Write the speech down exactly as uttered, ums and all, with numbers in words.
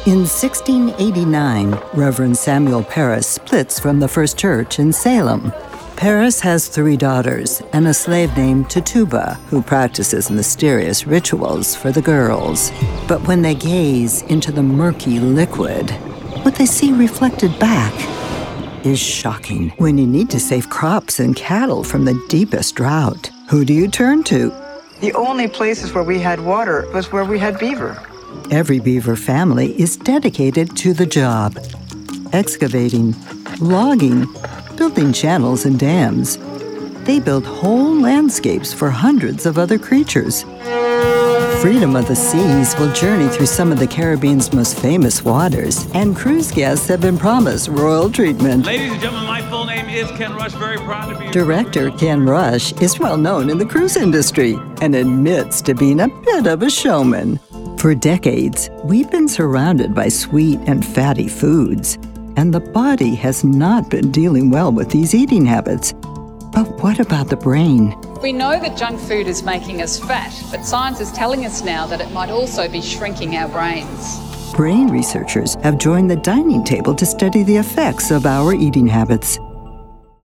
In sixteen eighty-nine, Reverend Samuel Parris splits from the First Church in Salem. Parris has three daughters and a slave named Tituba, who practices mysterious rituals for the girls. But when they gaze into the murky liquid, what they see reflected back is shocking. When you need to save crops and cattle from the deepest drought, who do you turn to? The only places where we had water was where we had beaver. Every beaver family is dedicated to the job. Excavating, logging, building channels and dams. They build whole landscapes for hundreds of other creatures. Freedom of the Seas will journey through some of the Caribbean's most famous waters, and cruise guests have been promised royal treatment. Ladies and gentlemen, my full name is Ken Rush. Very proud to be... Director Ken Rush is well known in the cruise industry and admits to being a bit of a showman. For decades, we've been surrounded by sweet and fatty foods, and the body has not been dealing well with these eating habits. But what about the brain? We know that junk food is making us fat, but science is telling us now that it might also be shrinking our brains. Brain researchers have joined the dining table to study the effects of our eating habits.